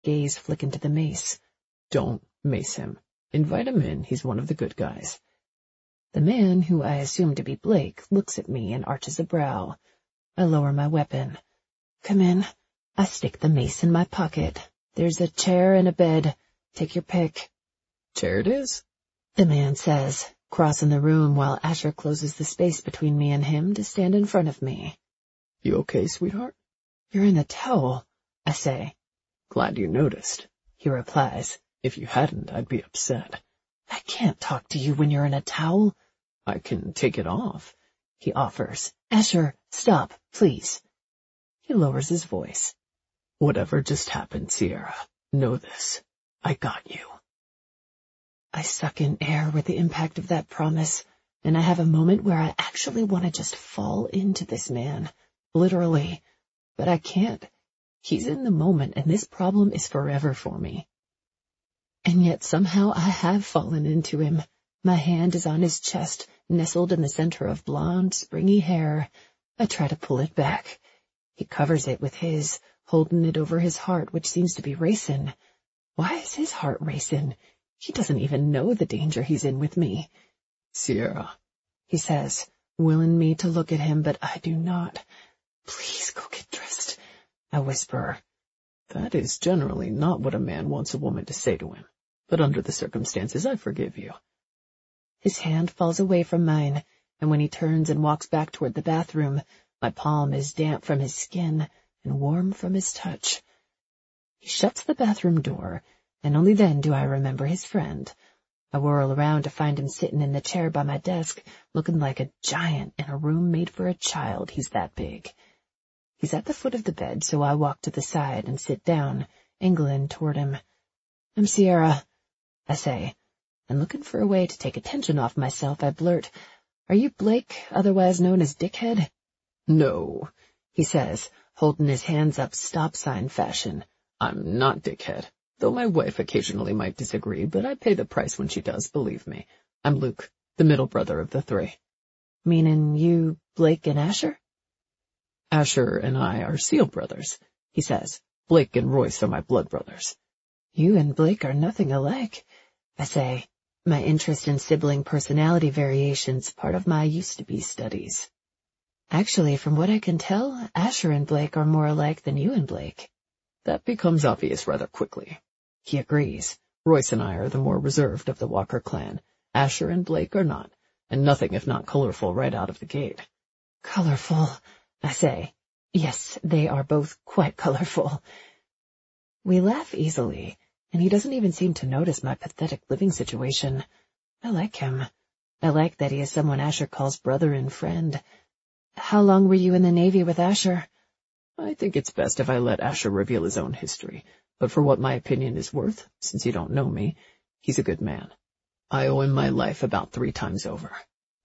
gaze flick into the mace. Don't mace him. Invite him in. He's one of the good guys. The man, who I assume to be Blake, looks at me and arches a brow. I lower my weapon. Come in. I stick the mace in my pocket. There's a chair and a bed. Take your pick. Chair it is, the man says, crossing the room while Asher closes the space between me and him to stand in front of me. You okay, sweetheart? You're in a towel, I say. Glad you noticed, he replies. If you hadn't, I'd be upset. I can't talk to you when you're in a towel. I can take it off, he offers. Asher, stop, please. He lowers his voice. Whatever just happened, Sierra, know this. I got you. I suck in air with the impact of that promise, and I have a moment where I actually want to just fall into this man, literally. But I can't. He's in the moment, and this problem is forever for me. And yet somehow I have fallen into him. My hand is on his chest, nestled in the center of blonde, springy hair. I try to pull it back. He covers it with his, holding it over his heart, which seems to be racing. Why is his heart racing? He doesn't even know the danger he's in with me. Sierra, he says, willing me to look at him, but I do not. Please go get dressed, I whisper. That is generally not what a man wants a woman to say to him, but under the circumstances, I forgive you. His hand falls away from mine, and when he turns and walks back toward the bathroom, my palm is damp from his skin and warm from his touch. He shuts the bathroom door, and only then do I remember his friend. I whirl around to find him sitting in the chair by my desk, looking like a giant in a room made for a child. He's that big. He's at the foot of the bed, so I walk to the side and sit down, angling toward him. I'm Sierra, I say, and looking for a way to take attention off myself, I blurt, Are you Blake, otherwise known as Dickhead? No, he says, holding his hands up stop sign fashion. I'm not Dickhead. Though my wife occasionally might disagree, but I pay the price when she does, believe me. I'm Luke, the middle brother of the three. Meaning you, Blake, and Asher? Asher and I are Seal brothers, he says. Blake and Royce are my blood brothers. You and Blake are nothing alike, I say, my interest in sibling personality variations part of my used-to-be studies. Actually, from what I can tell, Asher and Blake are more alike than you and Blake. That becomes obvious rather quickly. He agrees. Royce and I are the more reserved of the Walker clan. Asher and Blake are not, and nothing if not colorful right out of the gate. Colorful, I say. Yes, they are both quite colorful. We laugh easily, and he doesn't even seem to notice my pathetic living situation. I like him. I like that he is someone Asher calls brother and friend. How long were you in the Navy with Asher? I think it's best if I let Asher reveal his own history, but for what my opinion is worth, since you don't know me, he's a good man. I owe him my life about 3 times over.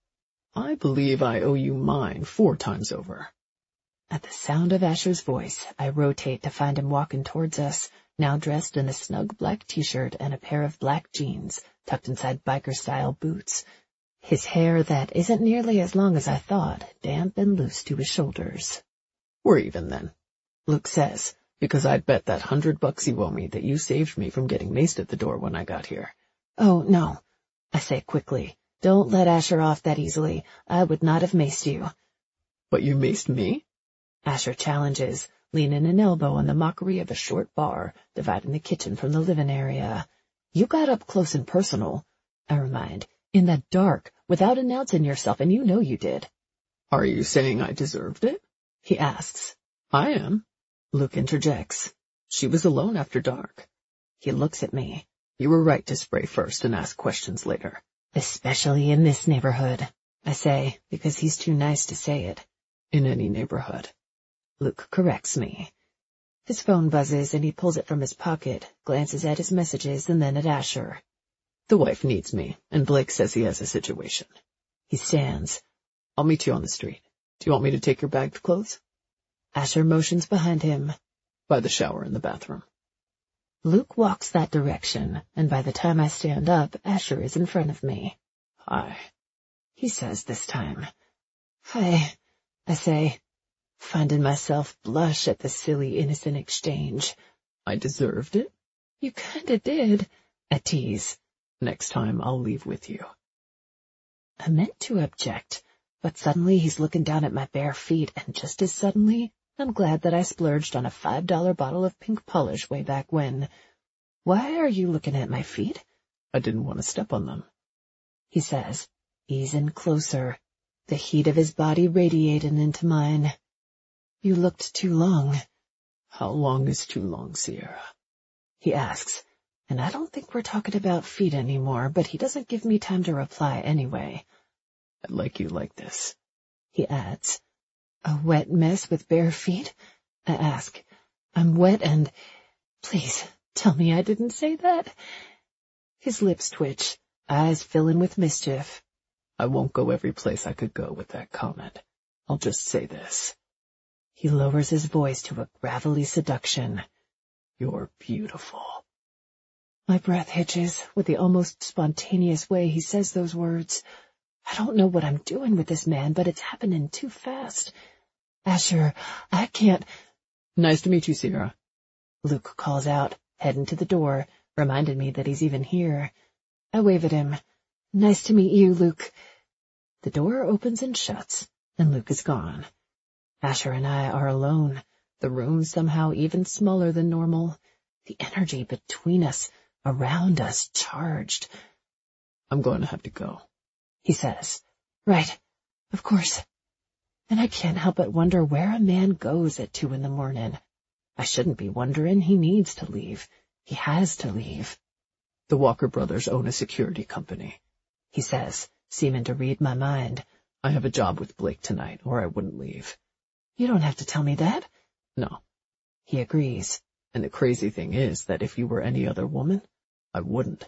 I believe I owe you mine 4 times over. At the sound of Asher's voice, I rotate to find him walking towards us, now dressed in a snug black t-shirt and a pair of black jeans, tucked inside biker-style boots. His hair that isn't nearly as long as I thought, damp and loose to his shoulders. We're even then, Luke says, because I'd bet that $100 you owe me that you saved me from getting maced at the door when I got here. Oh, no, I say quickly. Don't let Asher off that easily. I would not have maced you. But you maced me? Asher challenges, leaning an elbow on the mockery of a short bar dividing the kitchen from the living area. You got up close and personal, I remind, in the dark, without announcing yourself, and you know you did. Are you saying I deserved it? He asks. I am. Luke interjects. She was alone after dark. He looks at me. You were right to spray first and ask questions later. Especially in this neighborhood, I say, because he's too nice to say it. In any neighborhood. Luke corrects me. His phone buzzes and he pulls it from his pocket, glances at his messages and then at Asher. The wife needs me, and Blake says he has a situation. He stands. I'll meet you on the street. Do you want me to take your bagged clothes? Asher motions behind him. By the shower in the bathroom. Luke walks that direction, and by the time I stand up, Asher is in front of me. Hi, he says this time. Hi, I say, finding myself blush at the silly, innocent exchange. I deserved it? You kinda did, I tease. Next time I'll leave with you. I meant to object, but suddenly he's looking down at my bare feet, and just as suddenly, I'm glad that I splurged on a $5 bottle of pink polish way back when. Why are you looking at my feet? I didn't want to step on them, he says, easing closer, the heat of his body radiating into mine. You looked too long. How long is too long, Sierra? He asks, and I don't think we're talking about feet anymore, but he doesn't give me time to reply anyway. I like you like this, he adds. A wet mess with bare feet? I ask. I'm wet and... Please, tell me I didn't say that. His lips twitch, eyes filling with mischief. I won't go every place I could go with that comment. I'll just say this. He lowers his voice to a gravelly seduction. You're beautiful. My breath hitches with the almost spontaneous way he says those words. I don't know what I'm doing with this man, but it's happening too fast. Asher, I can't... Nice to meet you, Sierra. Luke calls out, heading to the door, reminding me that he's even here. I wave at him. Nice to meet you, Luke. The door opens and shuts, and Luke is gone. Asher and I are alone, the room somehow even smaller than normal. The energy between us, around us, charged. I'm going to have to go, he says. Right, of course. And I can't help but wonder where a man goes at 2 a.m. I shouldn't be wondering. He needs to leave. He has to leave. The Walker brothers own a security company, he says, seeming to read my mind. I have a job with Blake tonight, or I wouldn't leave. You don't have to tell me that. No. He agrees. And the crazy thing is that if you were any other woman, I wouldn't.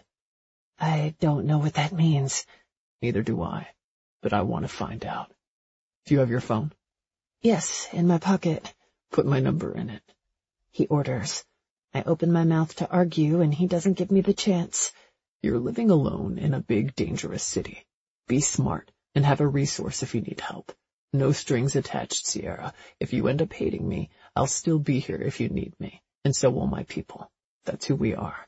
I don't know what that means. Neither do I, but I want to find out. Do you have your phone? Yes, in my pocket. Put my number in it, he orders. I open my mouth to argue, and he doesn't give me the chance. You're living alone in a big, dangerous city. Be smart and have a resource if you need help. No strings attached, Sierra. If you end up hating me, I'll still be here if you need me, and so will my people. That's who we are.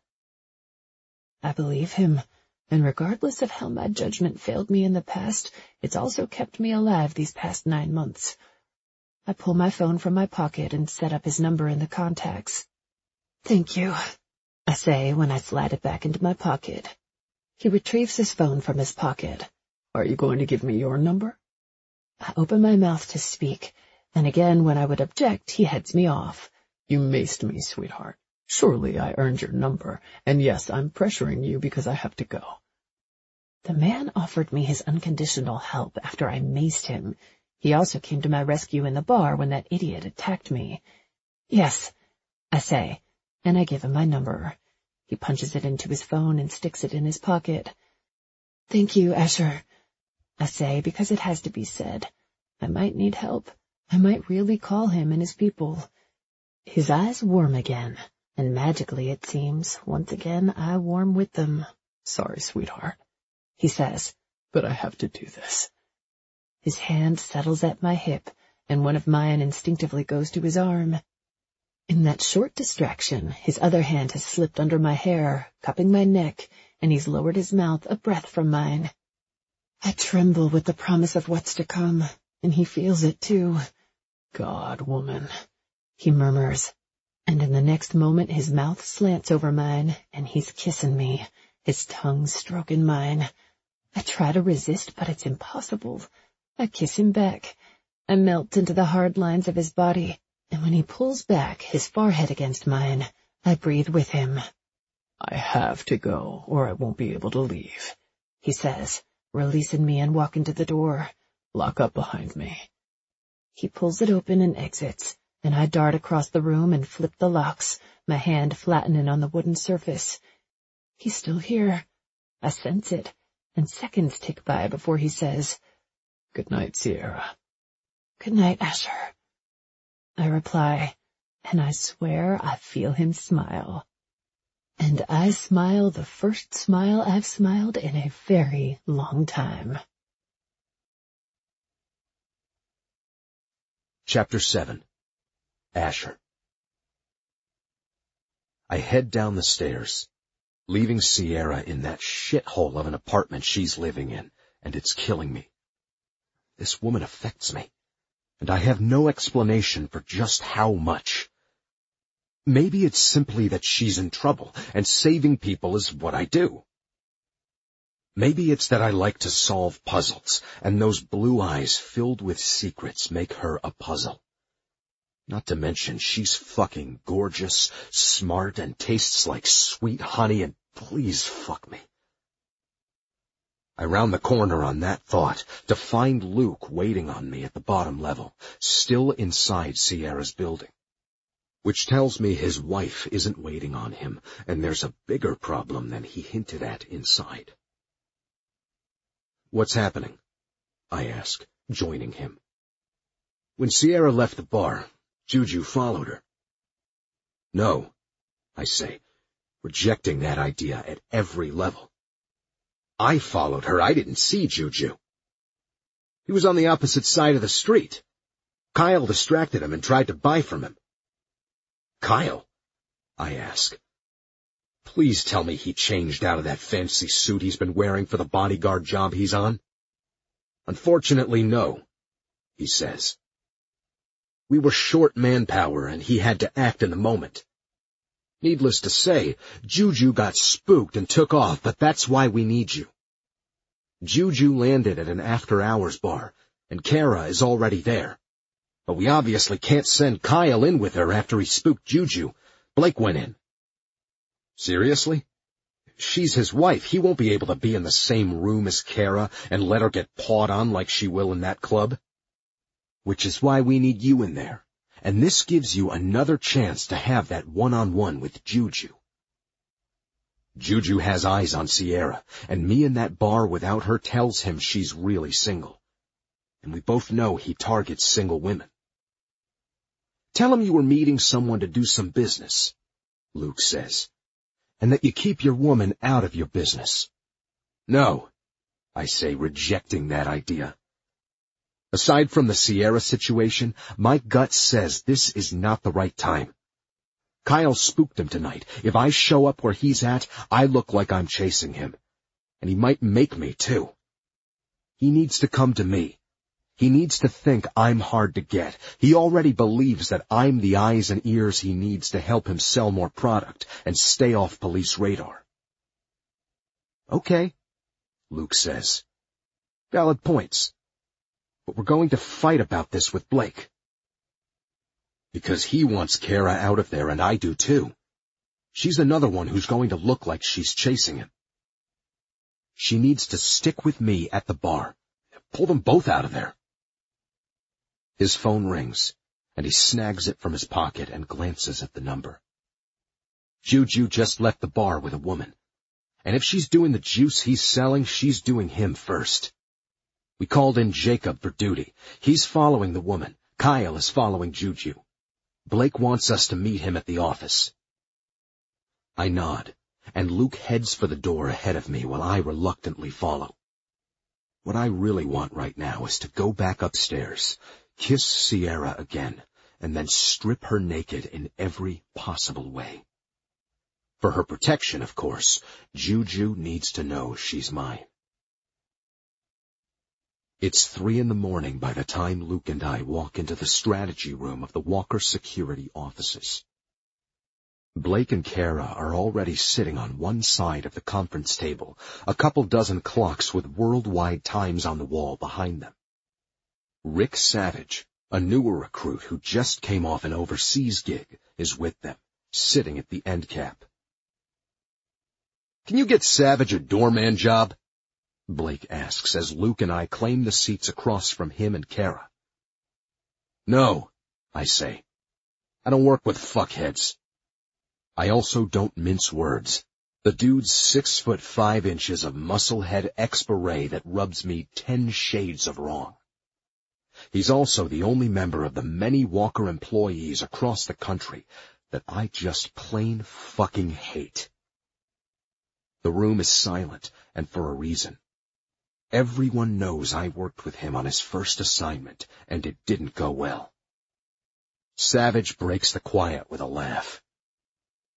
I believe him, and regardless of how my judgment failed me in the past, it's also kept me alive these past 9 months. I pull my phone from my pocket and set up his number in the contacts. Thank you, I say when I slide it back into my pocket. He retrieves his phone from his pocket. Are you going to give me your number? I open my mouth to speak, and again when I would object, he heads me off. You maced me, sweetheart. Surely I earned your number, and yes, I'm pressuring you because I have to go. The man offered me his unconditional help after I maced him. He also came to my rescue in the bar when that idiot attacked me. Yes, I say, and I give him my number. He punches it into his phone and sticks it in his pocket. Thank you, Asher, I say, because it has to be said. I might need help. I might really call him and his people. His eyes warm again, and magically, it seems, once again I warm with them. Sorry, sweetheart, he says, but I have to do this. His hand settles at my hip, and one of mine instinctively goes to his arm. In that short distraction, his other hand has slipped under my hair, cupping my neck, and he's lowered his mouth a breath from mine. I tremble with the promise of what's to come, and he feels it too. God, woman, he murmurs, and in the next moment his mouth slants over mine, and he's kissing me, his tongue stroking mine. I try to resist, but it's impossible. I kiss him back. I melt into the hard lines of his body, and when he pulls back, his forehead against mine, I breathe with him. I have to go, or I won't be able to leave, he says, releasing me and walking to the door. Lock up behind me. He pulls it open and exits, and I dart across the room and flip the locks, my hand flattening on the wooden surface. He's still here. I sense it, and seconds tick by before he says, Good night, Sierra. Good night, Asher. I reply, and I swear I feel him smile. And I smile the first smile I've smiled in a very long time. Chapter 7. Asher. I head down the stairs, leaving Sierra in that shithole of an apartment she's living in, and it's killing me. This woman affects me, and I have no explanation for just how much. Maybe it's simply that she's in trouble, and saving people is what I do. Maybe it's that I like to solve puzzles, and those blue eyes filled with secrets make her a puzzle. Not to mention she's fucking gorgeous, smart, and tastes like sweet honey, and please fuck me. I round the corner on that thought to find Luke waiting on me at the bottom level, still inside Sierra's building. Which tells me his wife isn't waiting on him, and there's a bigger problem than he hinted at inside. "What's happening?" I ask, joining him. "When Sierra left the bar, Juju followed her." "No," I say, rejecting that idea at every level. "I followed her. I didn't see Juju. He was on the opposite side of the street. Kyle distracted him and tried to buy from him." "Kyle?" I ask. "Please tell me he changed out of that fancy suit he's been wearing for the bodyguard job he's on." "Unfortunately, no," he says. "We were short manpower and he had to act in the moment. Needless to say, Juju got spooked and took off, but that's why we need you. Juju landed at an after-hours bar, and Kara is already there. But we obviously can't send Kyle in with her after he spooked Juju. Blake went in." "Seriously? She's his wife. He won't be able to be in the same room as Kara and let her get pawed on like she will in that club." "Which is why we need you in there. And this gives you another chance to have that one-on-one with Juju." Juju has eyes on Sierra, and me in that bar without her tells him she's really single. And we both know he targets single women. "Tell him you were meeting someone to do some business," Luke says, "and that you keep your woman out of your business." "No," I say, rejecting that idea. Aside from the Sierra situation, my gut says this is not the right time. Kyle spooked him tonight. If I show up where he's at, I look like I'm chasing him. And he might make me, too. He needs to come to me. He needs to think I'm hard to get. He already believes that I'm the eyes and ears he needs to help him sell more product and stay off police radar. "Okay," Luke says. "Valid points. But we're going to fight about this with Blake." "Because he wants Kara out of there, and I do too. She's another one who's going to look like she's chasing him. She needs to stick with me at the bar. Pull them both out of there." His phone rings, and he snags it from his pocket and glances at the number. Juju just left the bar with a woman, and if she's doing the juice he's selling, she's doing him first. We called in Jacob for duty. He's following the woman. Kyle is following Juju. Blake wants us to meet him at the office. I nod, and Luke heads for the door ahead of me while I reluctantly follow. What I really want right now is to go back upstairs, kiss Sierra again, and then strip her naked in every possible way. For her protection, of course, Juju needs to know she's mine. It's 3 a.m. by the time Luke and I walk into the strategy room of the Walker security offices. Blake and Kara are already sitting on one side of the conference table, a couple dozen clocks with worldwide times on the wall behind them. Rick Savage, a newer recruit who just came off an overseas gig, is with them, sitting at the end cap. "Can you get Savage a doorman job?" Blake asks as Luke and I claim the seats across from him and Kara. "No," I say. "I don't work with fuckheads." I also don't mince words. The dude's 6'5" of musclehead ex-beret that rubs me 10 shades of wrong. He's also the only member of the many Walker employees across the country that I just plain fucking hate. The room is silent, and for a reason. Everyone knows I worked with him on his first assignment, and it didn't go well. Savage breaks the quiet with a laugh.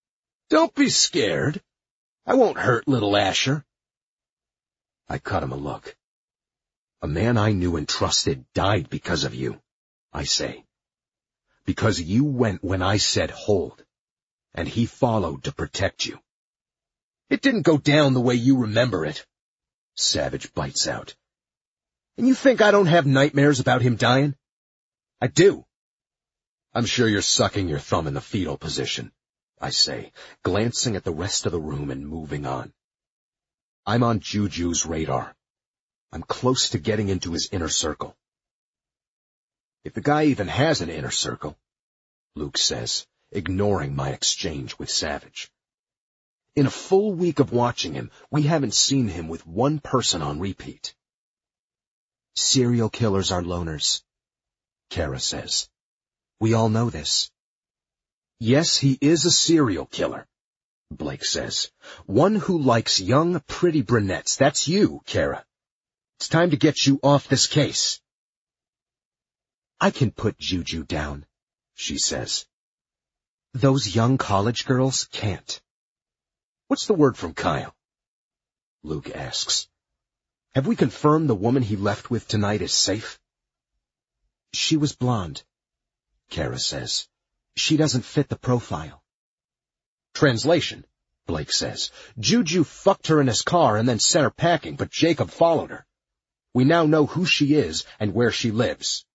Don't be scared. I won't hurt little Asher. I cut him a look. A man I knew and trusted died because of you, I say. Because you went when I said hold, and he followed to protect you. It didn't go down the way you remember it, Savage bites out. And you think I don't have nightmares about him dying? I do. I'm sure you're sucking your thumb in the fetal position, I say, glancing at the rest of the room and moving on. I'm on Juju's radar. I'm close to getting into his inner circle. If the guy even has an inner circle, Luke says, ignoring my exchange with Savage. In a full week of watching him, we haven't seen him with one person on repeat. Serial killers are loners, Kara says. We all know this. Yes, he is a serial killer, Blake says. One who likes young, pretty brunettes. That's you, Kara. It's time to get you off this case. I can put Juju down, she says. Those young college girls can't. What's the word from Kyle? Luke asks. Have we confirmed the woman he left with tonight is safe? She was blonde, Kara says. She doesn't fit the profile. Translation, Blake says. Juju fucked her in his car and then sent her packing, but Jacob followed her. We now know who she is and where she lives.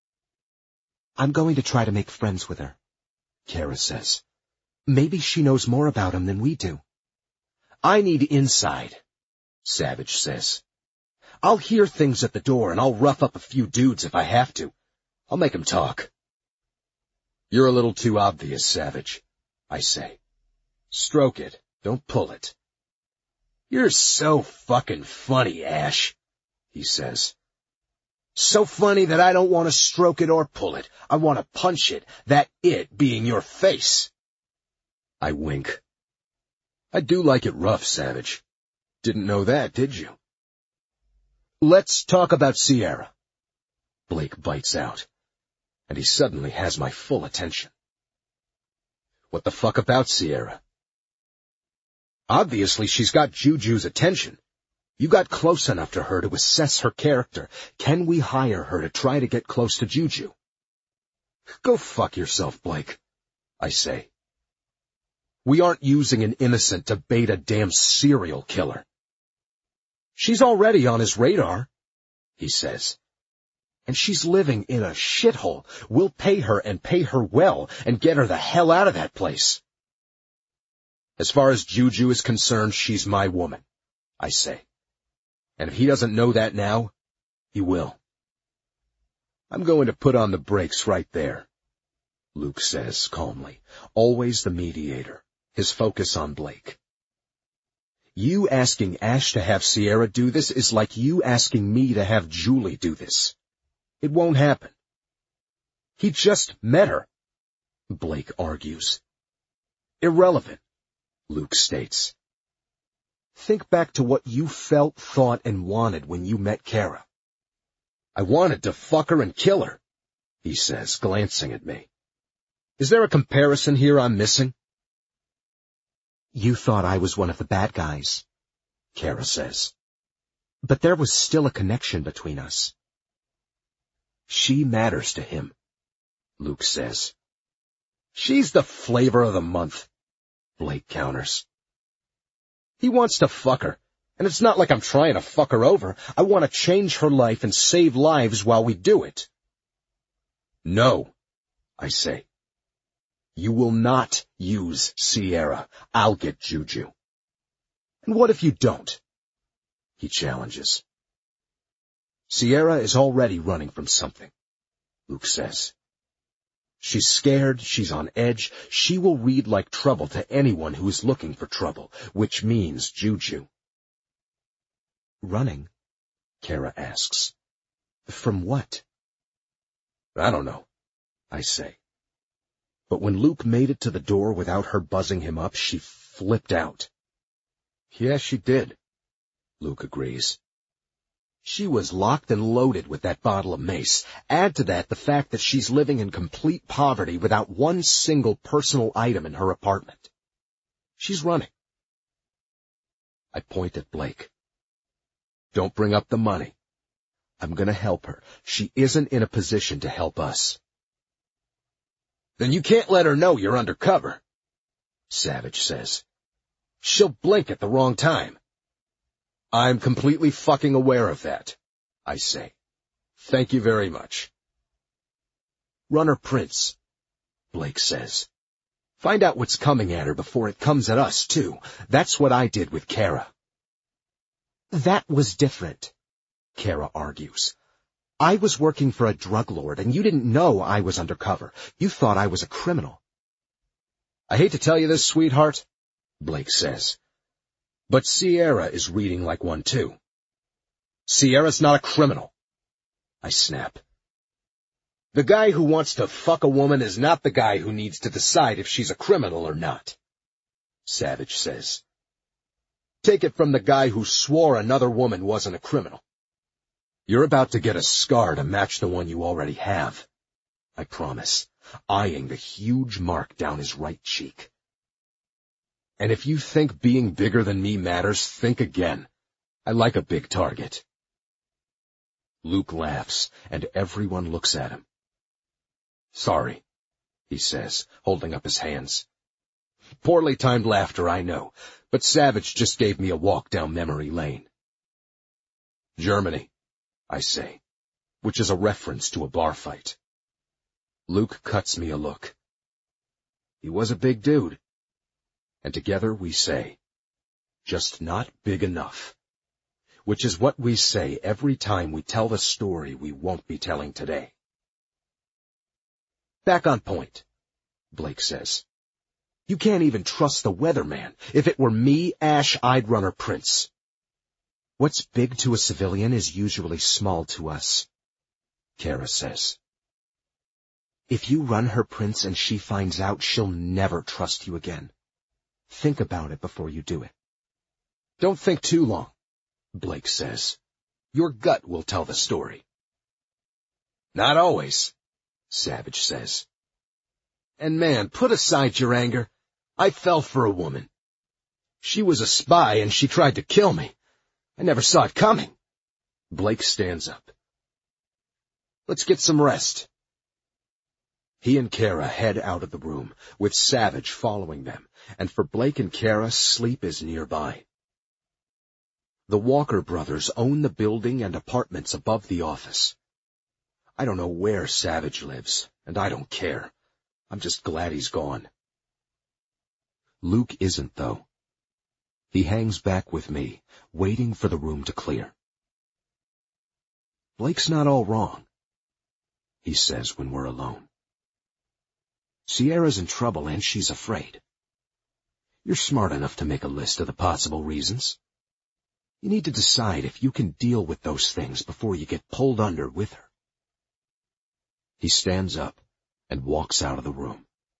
I'm going to try to make friends with her, Kara says. Maybe she knows more about him than we do. I need inside, Savage says. I'll hear things at the door and I'll rough up a few dudes if I have to. I'll make them talk. You're a little too obvious, Savage, I say. Stroke it, don't pull it. You're so fucking funny, Ash, he says. So funny that I don't want to stroke it or pull it. I want to punch it, that it being your face. I wink. I do like it rough, Savage. Didn't know that, did you? Let's talk about Sierra, Blake bites out, and he suddenly has my full attention. What the fuck about Sierra? Obviously she's got Juju's attention. You got close enough to her to assess her character. Can we hire her to try to get close to Juju? Go fuck yourself, Blake, I say. We aren't using an innocent to bait a damn serial killer. She's already on his radar, he says. And she's living in a shithole. We'll pay her and pay her well and get her the hell out of that place. As far as Juju is concerned, she's my woman, I say. And if he doesn't know that now, he will. I'm going to put on the brakes right there, Luke says calmly, always the mediator, his focus on Blake. You asking Ash to have Sierra do this is like you asking me to have Julie do this. It won't happen. He just met her, Blake argues. Irrelevant, Luke states. Think back to what you felt, thought, and wanted when you met Kara. I wanted to fuck her and kill her, he says, glancing at me. Is there a comparison here I'm missing? You thought I was one of the bad guys, Kara says. But there was still a connection between us. She matters to him, Luke says. She's the flavor of the month, Blake counters. He wants to fuck her, and it's not like I'm trying to fuck her over. I want to change her life and save lives while we do it. No, I say. You will not use Sierra. I'll get Juju. And what if you don't? He challenges. Sierra is already running from something, Luke says. She's scared, she's on edge, she will read like trouble to anyone who is looking for trouble, which means Juju. Running? Kara asks. From what? I don't know, I say. But when Luke made it to the door without her buzzing him up, she flipped out. Yes, she did, Luke agrees. She was locked and loaded with that bottle of mace. Add to that the fact that she's living in complete poverty without one single personal item in her apartment. She's running. I point at Blake. Don't bring up the money. I'm gonna help her. She isn't in a position to help us. Then you can't let her know you're undercover, Savage says. She'll blink at the wrong time. I'm completely fucking aware of that, I say. Thank you very much. Runner Prince, Blake says. Find out what's coming at her before it comes at us, too. That's what I did with Kara. That was different, Kara argues. I was working for a drug lord, and you didn't know I was undercover. You thought I was a criminal. I hate to tell you this, sweetheart, Blake says, but Sierra is reading like one, too. Sierra's not a criminal, I snap. The guy who wants to fuck a woman is not the guy who needs to decide if she's a criminal or not, Savage says. Take it from the guy who swore another woman wasn't a criminal. You're about to get a scar to match the one you already have, I promise, eyeing the huge mark down his right cheek. And if you think being bigger than me matters, think again. I like a big target. Luke laughs, and everyone looks at him. Sorry, he says, holding up his hands. Poorly timed laughter, I know, but Savage just gave me a walk down memory lane. Germany, I say, which is a reference to a bar fight. Luke cuts me a look. He was a big dude. And together we say, just not big enough. Which is what we say every time we tell the story we won't be telling today. Back on point, Blake says. You can't even trust the weatherman. If it were me, Ash, I'd run her Prince. What's big to a civilian is usually small to us, Kara says. If you run her Prince and she finds out, she'll never trust you again. Think about it before you do it. Don't think too long, Blake says. Your gut will tell the story. Not always, Savage says. And man, put aside your anger. I fell for a woman. She was a spy and she tried to kill me. I never saw it coming. Blake stands up. Let's get some rest. He and Kara head out of the room, with Savage following them, and for Blake and Kara, sleep is nearby. The Walker brothers own the building and apartments above the office. I don't know where Savage lives, and I don't care. I'm just glad he's gone. Luke isn't, though. He hangs back with me, waiting for the room to clear. Blake's not all wrong, he says when we're alone. Sierra's in trouble and she's afraid. You're smart enough to make a list of the possible reasons. You need to decide if you can deal with those things before you get pulled under with her. He stands up and walks out of the room.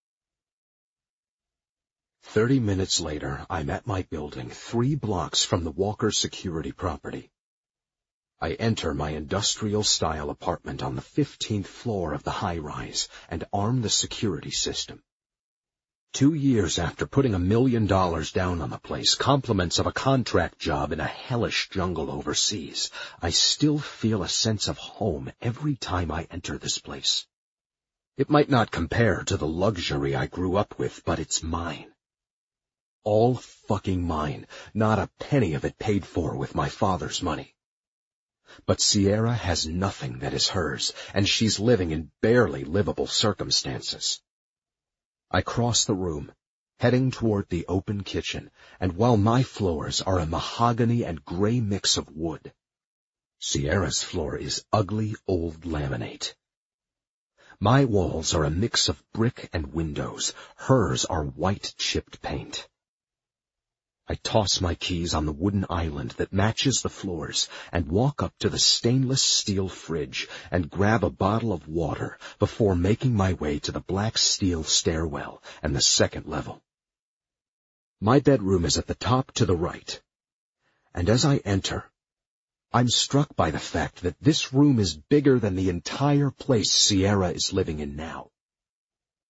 30 minutes later, I'm at my building 3 blocks from the Walker security property. I enter my industrial-style apartment on the 15th floor of the high-rise and arm the security system. 2 years after putting $1 million down on the place, compliments of a contract job in a hellish jungle overseas, I still feel a sense of home every time I enter this place. It might not compare to the luxury I grew up with, but it's mine. All fucking mine, not a penny of it paid for with my father's money. But Sierra has nothing that is hers, and she's living in barely livable circumstances. I cross the room, heading toward the open kitchen, and while my floors are a mahogany and gray mix of wood, Sierra's floor is ugly old laminate. My walls are a mix of brick and windows. Hers are white chipped paint. I toss my keys on the wooden island that matches the floors and walk up to the stainless steel fridge and grab a bottle of water before making my way to the black steel stairwell and the second level. My bedroom is at the top to the right, and as I enter, I'm struck by the fact that this room is bigger than the entire place Sierra is living in now.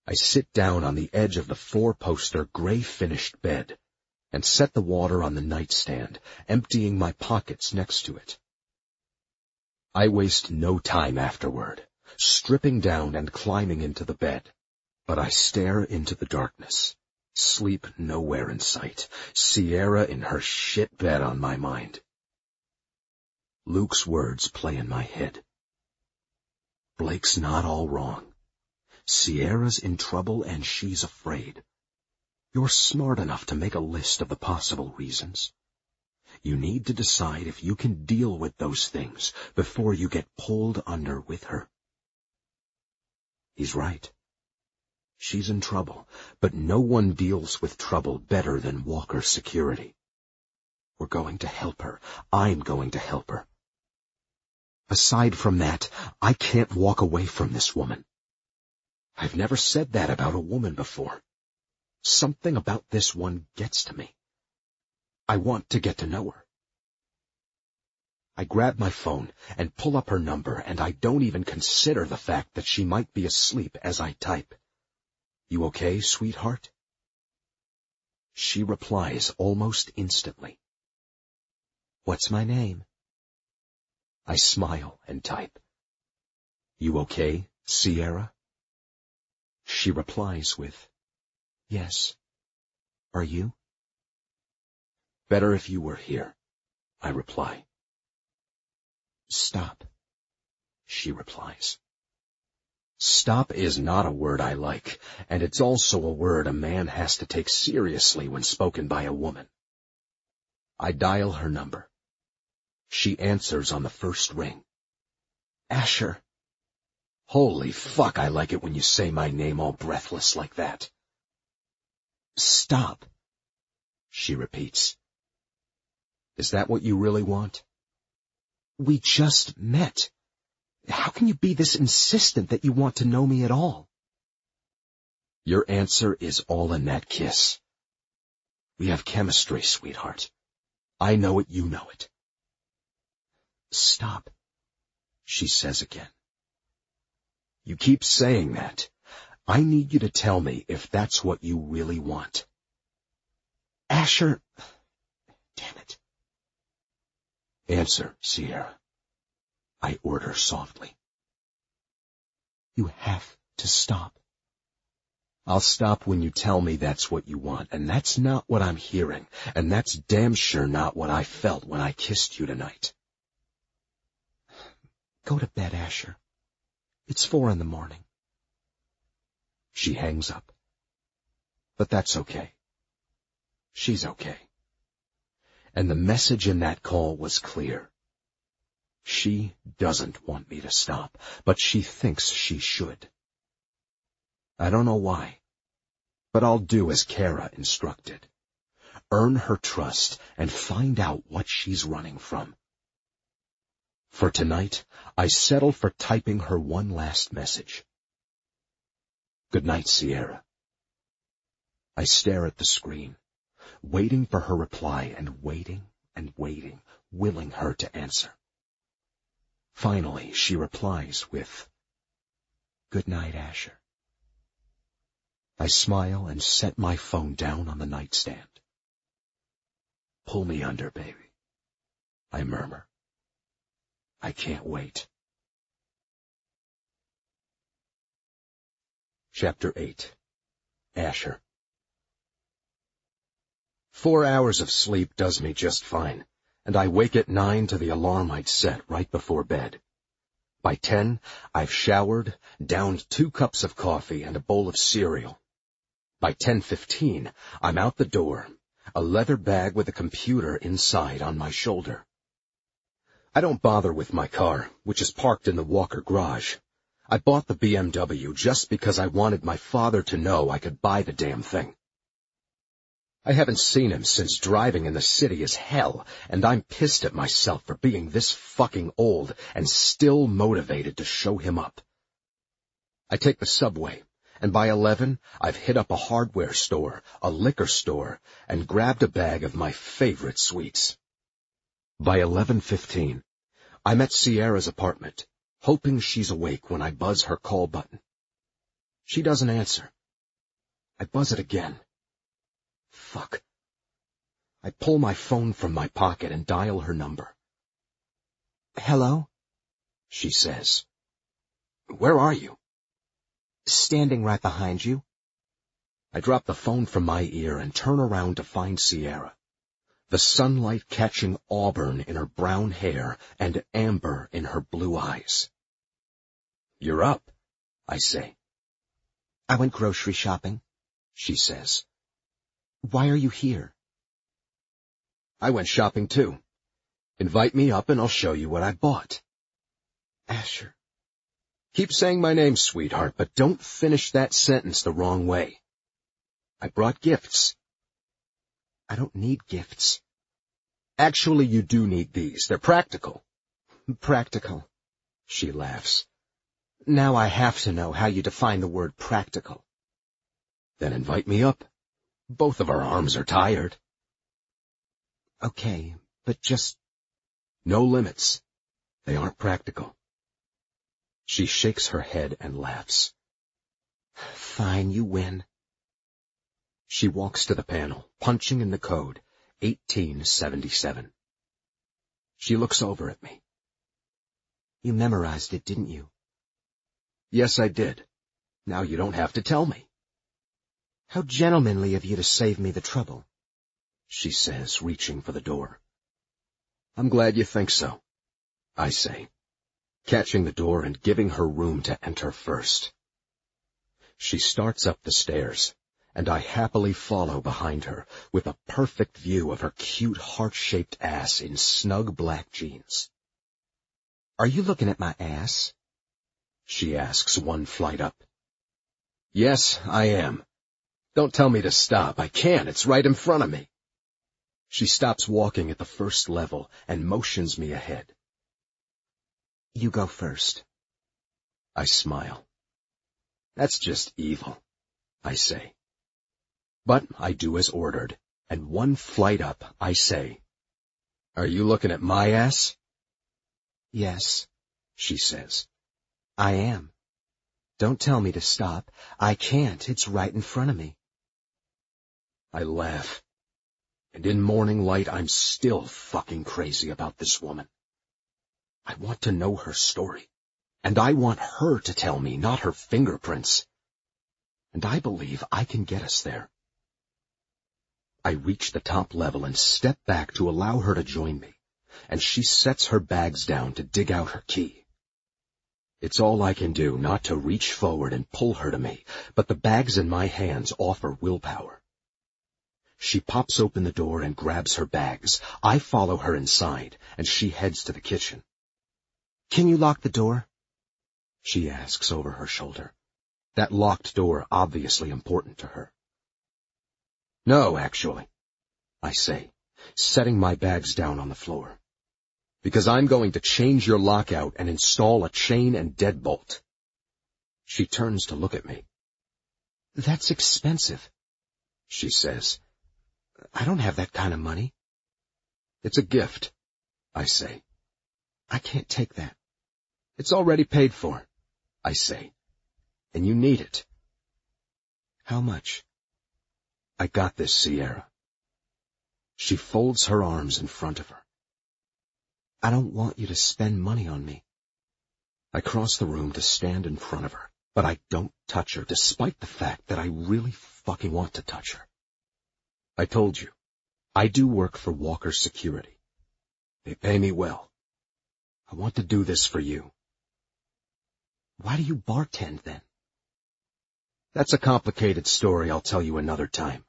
I sit down on the edge of the four-poster, gray-finished bed and set the water on the nightstand, emptying my pockets next to it. I waste no time afterward, stripping down and climbing into the bed, but I stare into the darkness. Sleep nowhere in sight. Sierra in her shit bed on my mind. Luke's words play in my head. Blake's not all wrong. Sierra's in trouble and she's afraid. You're smart enough to make a list of the possible reasons. You need to decide if you can deal with those things before you get pulled under with her. He's right. She's in trouble, but no one deals with trouble better than Walker Security. We're going to help her. I'm going to help her. Aside from that, I can't walk away from this woman. I've never said that about a woman before. Something about this one gets to me. I want to get to know her. I grab my phone and pull up her number, and I don't even consider the fact that she might be asleep as I type. You okay, sweetheart? She replies almost instantly. What's my name? I smile and type. You okay, Sierra? She replies with, yes. Are you? Better if you were here, I reply. Stop, she replies. Stop is not a word I like, and it's also a word a man has to take seriously when spoken by a woman. I dial her number. She answers on the first ring. Asher. Holy fuck, I like it when you say my name all breathless like that. Stop, she repeats. Is that what you really want? We just met. How can you be this insistent that you want to know me at all? Your answer is all in that kiss. We have chemistry, sweetheart. I know it, you know it. Stop, she says again. You keep saying that. I need you to tell me if that's what you really want. Asher, damn it. Answer, Sierra. I order softly. You have to stop. I'll stop when you tell me that's what you want, and that's not what I'm hearing, and that's damn sure not what I felt when I kissed you tonight. Go to bed, Asher. It's 4 a.m. She hangs up. But that's okay. She's okay. And the message in that call was clear. She doesn't want me to stop, but she thinks she should. I don't know why, but I'll do as Kara instructed. Earn her trust and find out what she's running from. For tonight, I settle for typing her one last message. Good night, Sierra. I stare at the screen, waiting for her reply and waiting, willing her to answer. Finally, she replies with, Good night, Asher. I smile and set my phone down on the nightstand. Pull me under, baby, I murmur. I can't wait. Chapter 8. Asher. 4 hours of sleep does me just fine, and I wake at 9 to the alarm I'd set right before bed. By 10, I've showered, downed 2 cups of coffee and a bowl of cereal. By 10:15, I'm out the door, a leather bag with a computer inside on my shoulder. I don't bother with my car, which is parked in the Walker garage. I bought the BMW just because I wanted my father to know I could buy the damn thing. I haven't seen him since driving in the city is hell, and I'm pissed at myself for being this fucking old and still motivated to show him up. I take the subway, and by 11, I've hit up a hardware store, a liquor store, and grabbed a bag of my favorite sweets. By 11:15, I'm at Sierra's apartment, hoping she's awake when I buzz her call button. She doesn't answer, I buzz it again. Fuck. I pull my phone from my pocket and dial her number. Hello? She says. Where are you? Standing right behind you. I drop the phone from my ear and turn around to find Sierra, the sunlight catching auburn in her brown hair and amber in her blue eyes. You're up, I say. I went grocery shopping, she says. Why are you here? I went shopping too. Invite me up and I'll show you what I bought. Asher. Keep saying my name, sweetheart, but don't finish that sentence the wrong way. I brought gifts. I don't need gifts. Actually, you do need these. They're practical. Practical. She laughs. Now I have to know how you define the word practical. Then invite me up. Both of our arms are tired. Okay, but just... No limits. They aren't practical. She shakes her head and laughs. Fine, you win. She walks to the panel, punching in the code, 1877. She looks over at me. You memorized it, didn't you? Yes, I did. Now you don't have to tell me. How gentlemanly of you to save me the trouble, she says, reaching for the door. I'm glad you think so, I say, catching the door and giving her room to enter first. She starts up the stairs, and I happily follow behind her with a perfect view of her cute heart-shaped ass in snug black jeans. Are you looking at my ass? She asks one flight up. Yes, I am. Don't tell me to stop. I can't. It's right in front of me. She stops walking at the first level and motions me ahead. You go first. I smile. That's just evil, I say. But I do as ordered, and one flight up, I say, Are you looking at my ass? Yes, she says. I am. Don't tell me to stop. I can't. It's right in front of me. I laugh. And in morning light, I'm still fucking crazy about this woman. I want to know her story. And I want her to tell me, not her fingerprints. And I believe I can get us there. I reach the top level and step back to allow her to join me, and she sets her bags down to dig out her key. It's all I can do not to reach forward and pull her to me, but the bags in my hands offer willpower. She pops open the door and grabs her bags. I follow her inside, and she heads to the kitchen. Can you lock the door? She asks over her shoulder, that locked door obviously important to her. No, actually, I say, setting my bags down on the floor, because I'm going to change your lockout and install a chain and deadbolt. She turns to look at me. That's expensive, she says. I don't have that kind of money. It's a gift, I say. I can't take that. It's already paid for, I say, and you need it. How much? I got this, Sierra. She folds her arms in front of her. I don't want you to spend money on me. I cross the room to stand in front of her, but I don't touch her despite the fact that I really fucking want to touch her. I told you, I do work for Walker Security. They pay me well. I want to do this for you. Why do you bartend then? That's a complicated story I'll tell you another time.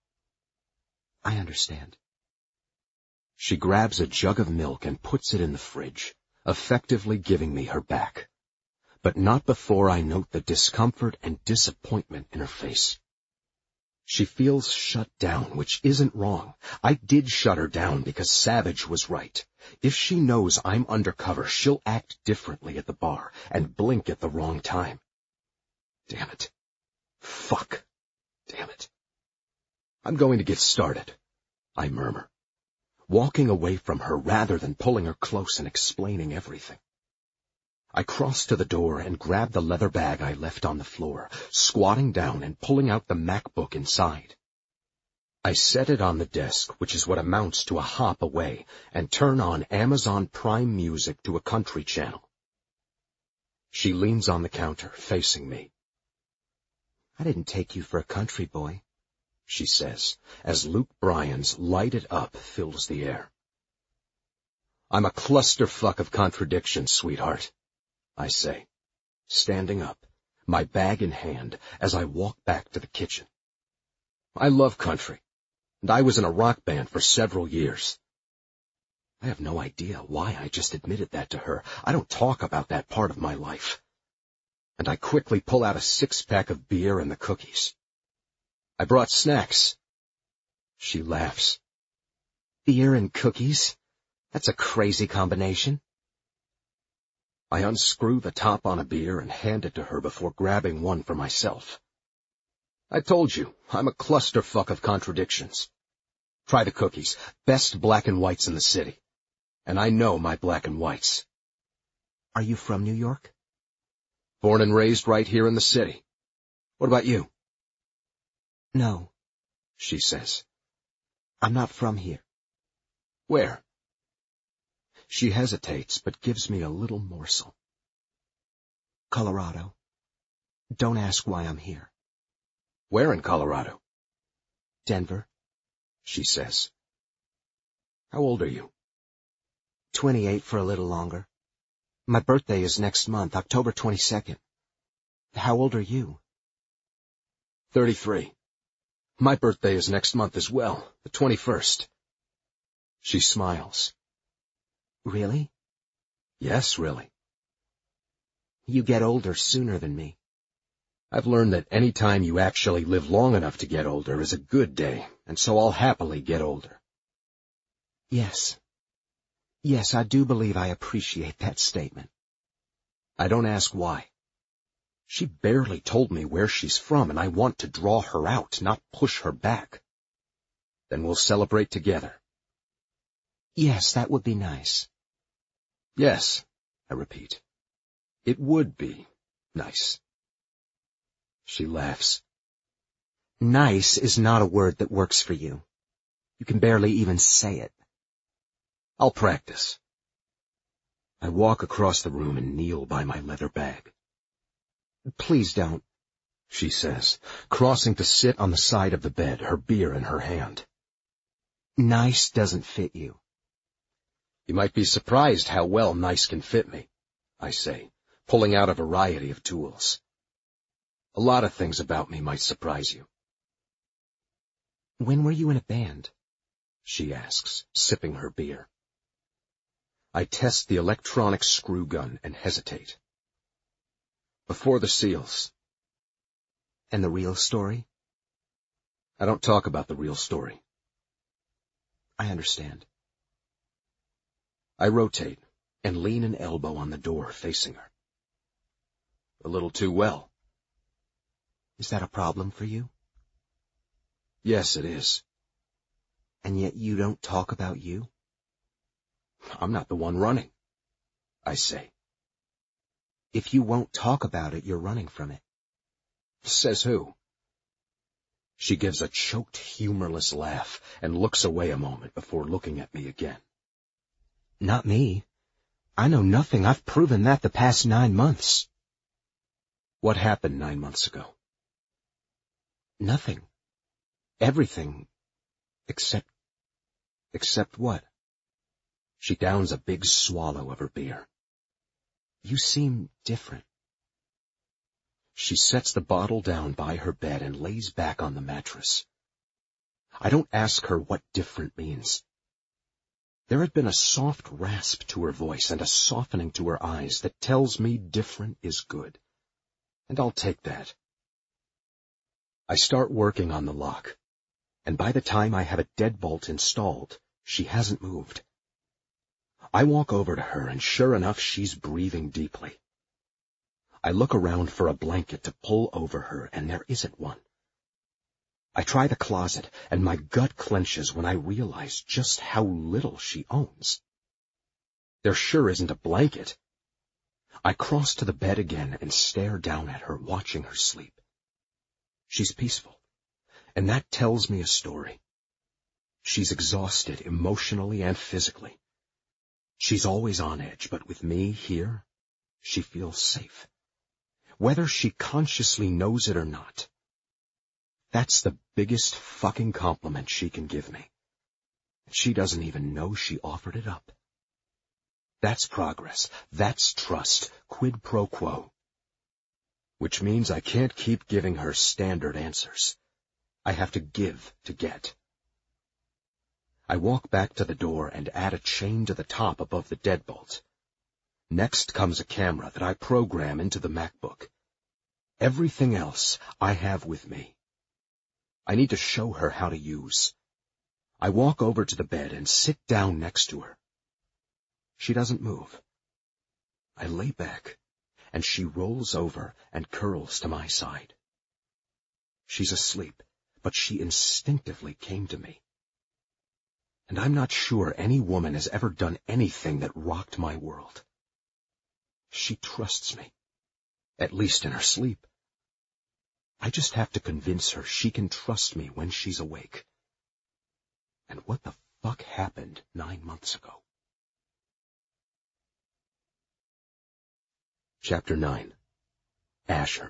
I understand. She grabs a jug of milk and puts it in the fridge, effectively giving me her back. But not before I note the discomfort and disappointment in her face. She feels shut down, which isn't wrong. I did shut her down because Savage was right. If she knows I'm undercover, she'll act differently at the bar and blink at the wrong time. Damn it. Fuck. Damn it. I'm going to get started, I murmur, walking away from her rather than pulling her close and explaining everything. I crossed to the door and grabbed the leather bag I left on the floor, squatting down and pulling out the MacBook inside. I set it on the desk, which is what amounts to a hop away, and turn on Amazon Prime Music to a country channel. She leans on the counter, facing me. I didn't take you for a country boy, she says, as Luke Bryan's Light It Up fills the air. I'm a clusterfuck of contradictions, sweetheart, I say, standing up, my bag in hand, as I walk back to the kitchen. I love country, and I was in a rock band for several years. I have no idea why I just admitted that to her. I don't talk about that part of my life. And I quickly pull out a 6-pack of beer and the cookies. I brought snacks. She laughs. Beer and cookies? That's a crazy combination. I unscrew the top on a beer and hand it to her before grabbing one for myself. I told you, I'm a clusterfuck of contradictions. Try the cookies, best black and whites in the city. And I know my black and whites. Are you from New York? Born and raised right here in the city. What about you? No, she says. I'm not from here. Where? She hesitates, but gives me a little morsel. Colorado. Don't ask why I'm here. Where in Colorado? Denver, she says. How old are you? 28 for a little longer. My birthday is next month, October 22nd. How old are you? 33. My birthday is next month as well, the 21st. She smiles. Really? Yes, really. You get older sooner than me. I've learned that any time you actually live long enough to get older is a good day, and so I'll happily get older. Yes. Yes, I do believe I appreciate that statement. I don't ask why. She barely told me where she's from, and I want to draw her out, not push her back. Then we'll celebrate together. Yes, that would be nice. Yes, I repeat. It would be nice. She laughs. Nice is not a word that works for you. You can barely even say it. I'll practice. I walk across the room and kneel by my leather bag. Please don't, she says, crossing to sit on the side of the bed, her beer in her hand. Nice doesn't fit you. You might be surprised how well nice can fit me, I say, pulling out a variety of tools. A lot of things about me might surprise you. When were you in a band? She asks, sipping her beer. I test the electronic screw gun and hesitate. Before the SEALs. And the real story? I don't talk about the real story. I understand. I rotate and lean an elbow on the door facing her. A little too well. Is that a problem for you? Yes, it is. And yet you don't talk about you? I'm not the one running, I say. If you won't talk about it, you're running from it. Says who? She gives a choked, humorless laugh and looks away a moment before looking at me again. Not me. I know nothing. I've proven that the past 9 months. What happened 9 months ago? Nothing. Everything. Except what? She downs a big swallow of her beer. You seem different. She sets the bottle down by her bed and lays back on the mattress. I don't ask her what different means. There had been a soft rasp to her voice and a softening to her eyes that tells me different is good. And I'll take that. I start working on the lock, and by the time I have a deadbolt installed, she hasn't moved. I walk over to her, and sure enough, she's breathing deeply. I look around for a blanket to pull over her, and there isn't one. I try the closet, and my gut clenches when I realize just how little she owns. There sure isn't a blanket. I cross to the bed again and stare down at her, watching her sleep. She's peaceful, and that tells me a story. She's exhausted emotionally and physically. She's always on edge, but with me here, she feels safe. Whether she consciously knows it or not, that's the biggest fucking compliment she can give me. She doesn't even know she offered it up. That's progress. That's trust. Quid pro quo. Which means I can't keep giving her standard answers. I have to give to get. I walk back to the door and add a chain to the top above the deadbolt. Next comes a camera that I program into the MacBook. Everything else I have with me. I need to show her how to use. I walk over to the bed and sit down next to her. She doesn't move. I lay back, and she rolls over and curls to my side. She's asleep, but she instinctively came to me. And I'm not sure any woman has ever done anything that rocked my world. She trusts me, at least in her sleep. I just have to convince her she can trust me when she's awake. And what the fuck happened 9 months ago? Chapter 9. Asher.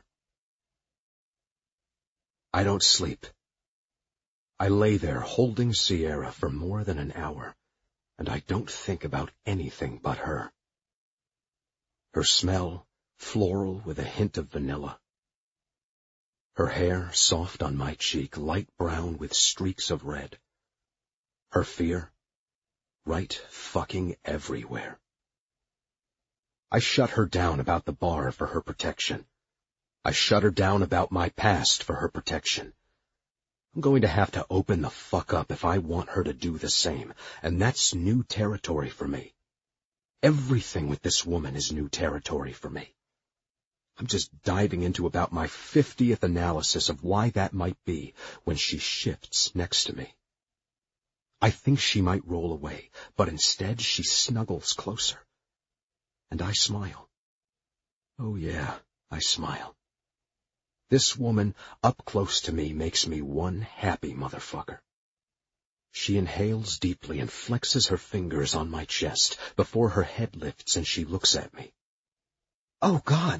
I don't sleep. I lay there holding Sierra for more than an hour, and I don't think about anything but her. Her smell, floral with a hint of vanilla. Her hair, soft on my cheek, light brown with streaks of red. Her fear, right fucking everywhere. I shut her down about the bar for her protection. I shut her down about my past for her protection. I'm going to have to open the fuck up if I want her to do the same, and that's new territory for me. Everything with this woman is new territory for me. I'm just diving into about my 50th analysis of why that might be when she shifts next to me. I think she might roll away, but instead she snuggles closer. And I smile. Oh yeah, I smile. This woman up close to me makes me one happy motherfucker. She inhales deeply and flexes her fingers on my chest before her head lifts and she looks at me. Oh God,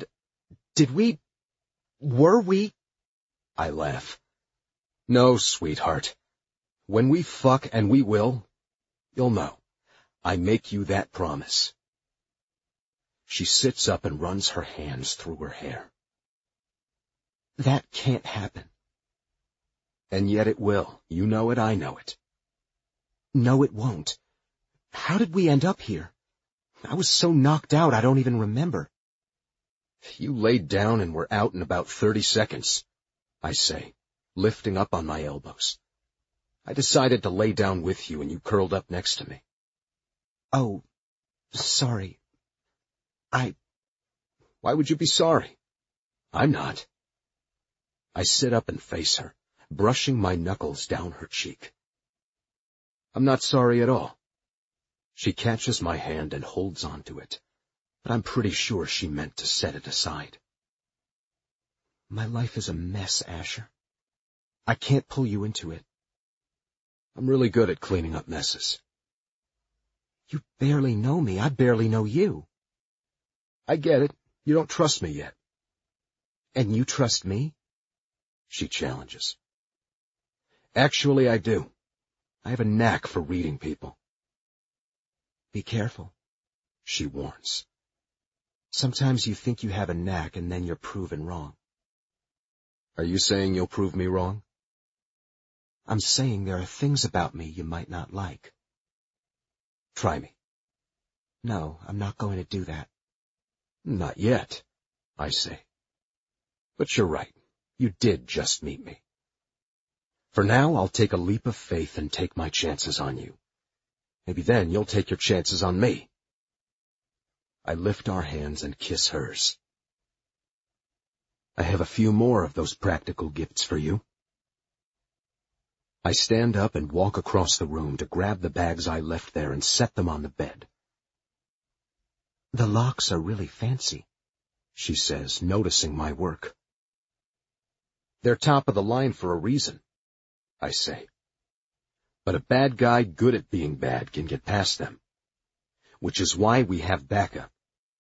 were we? I laugh. No, sweetheart. When we fuck, and we will, you'll know. I make you that promise. She sits up and runs her hands through her hair. That can't happen. And yet it will. You know it, I know it. No, it won't. How did we end up here? I was so knocked out I don't even remember. You laid down and were out in about 30 seconds, I say, lifting up on my elbows. I decided to lay down with you and you curled up next to me. Oh, sorry. Why would you be sorry? I'm not. I sit up and face her, brushing my knuckles down her cheek. I'm not sorry at all. She catches my hand and holds on to it, but I'm pretty sure she meant to set it aside. My life is a mess, Asher. I can't pull you into it. I'm really good at cleaning up messes. You barely know me. I barely know you. I get it. You don't trust me yet. And you trust me? She challenges. Actually, I do. I have a knack for reading people. Be careful, she warns. Sometimes you think you have a knack and then you're proven wrong. Are you saying you'll prove me wrong? I'm saying there are things about me you might not like. Try me. No, I'm not going to do that. Not yet, I say. But you're right. You did just meet me. For now, I'll take a leap of faith and take my chances on you. Maybe then you'll take your chances on me. I lift our hands and kiss hers. I have a few more of those practical gifts for you. I stand up and walk across the room to grab the bags I left there and set them on the bed. The locks are really fancy, she says, noticing my work. They're top of the line for a reason, I say. But a bad guy good at being bad can get past them, which is why we have backup.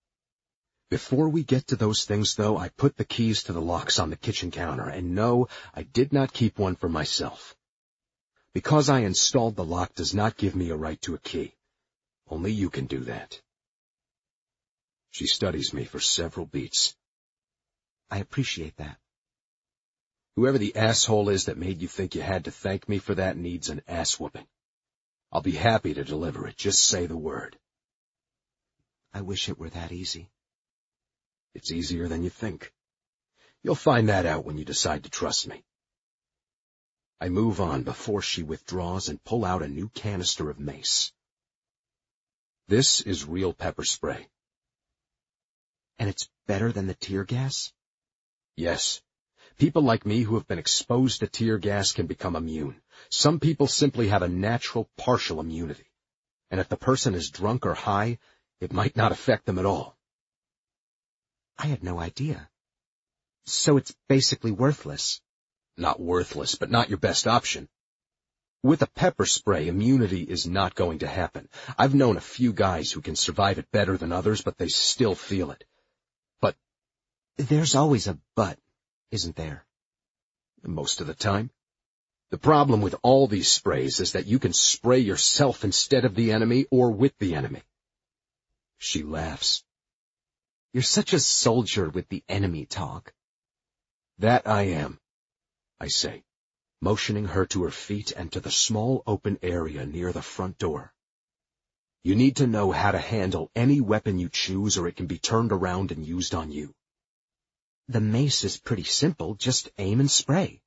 Before we get to those things, though, I put the keys to the locks on the kitchen counter, and no, I did not keep one for myself. Because I installed the lock does not give me a right to a key. Only you can do that. She studies me for several beats. I appreciate that. Whoever the asshole is that made you think you had to thank me for that needs an ass-whooping. I'll be happy to deliver it. Just say the word. I wish it were that easy. It's easier than you think. You'll find that out when you decide to trust me. I move on before she withdraws and pull out a new canister of mace. This is real pepper spray. And it's better than the tear gas? Yes. People like me who have been exposed to tear gas can become immune. Some people simply have a natural partial immunity. And if the person is drunk or high, it might not affect them at all. I had no idea. So it's basically worthless. Not worthless, but not your best option. With a pepper spray, immunity is not going to happen. I've known a few guys who can survive it better than others, but they still feel it. But there's always a but, isn't there? Most of the time. The problem with all these sprays is that you can spray yourself instead of the enemy or with the enemy. She laughs. You're such a soldier with the enemy talk. That I am, I say, motioning her to her feet and to the small open area near the front door. You need to know how to handle any weapon you choose or it can be turned around and used on you. The mace is pretty simple, just aim and spray.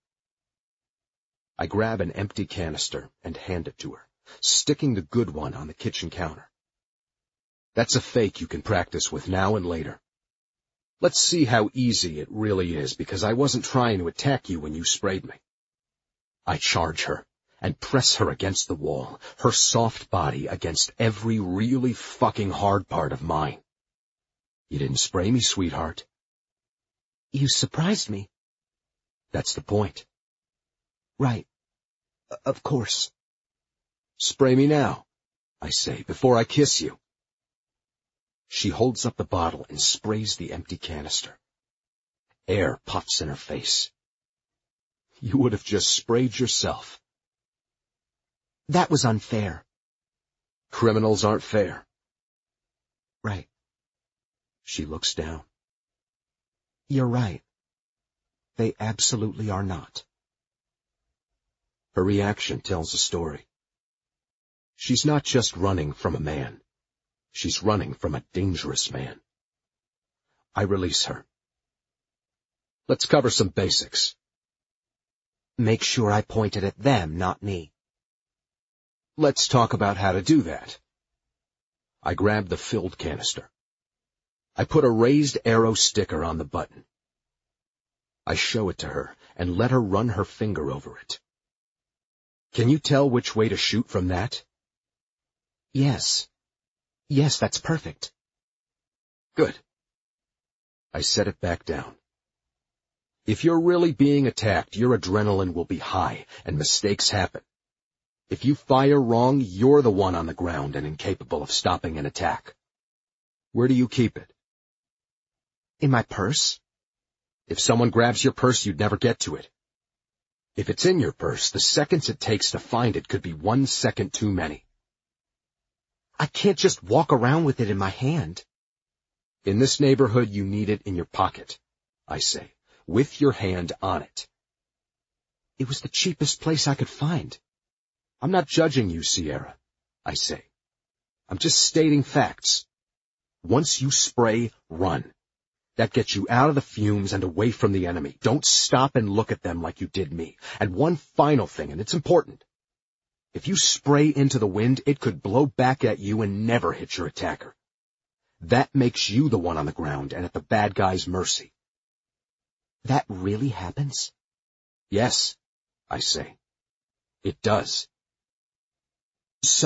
I grab an empty canister and hand it to her, sticking the good one on the kitchen counter. That's a fake you can practice with now and later. Let's see how easy it really is, because I wasn't trying to attack you when you sprayed me. I charge her and press her against the wall, her soft body against every really fucking hard part of mine. You didn't spray me, sweetheart. You surprised me. That's the point. Right. Of course. Spray me now, I say, before I kiss you. She holds up the bottle and sprays the empty canister. Air puffs in her face. You would have just sprayed yourself. That was unfair. Criminals aren't fair. Right. She looks down. You're right. They absolutely are not. Her reaction tells a story. She's not just running from a man. She's running from a dangerous man. I release her. Let's cover some basics. Make sure I pointed at them, not me. Let's talk about how to do that. I grab the filled canister. I put a raised arrow sticker on the button. I show it to her and let her run her finger over it. Can you tell which way to shoot from that? Yes. Yes, that's perfect. Good. I set it back down. If you're really being attacked, your adrenaline will be high, and mistakes happen. If you fire wrong, you're the one on the ground and incapable of stopping an attack. Where do you keep it? In my purse. If someone grabs your purse, you'd never get to it. If it's in your purse, the seconds it takes to find it could be 1 second too many. I can't just walk around with it in my hand. In this neighborhood, you need it in your pocket, I say, with your hand on it. It was the cheapest place I could find. I'm not judging you, Sierra, I say. I'm just stating facts. Once you spray, run. That gets you out of the fumes and away from the enemy. Don't stop and look at them like you did me. And one final thing, and it's important. If you spray into the wind, it could blow back at you and never hit your attacker. That makes you the one on the ground and at the bad guy's mercy. That really happens? Yes, I say. It does. So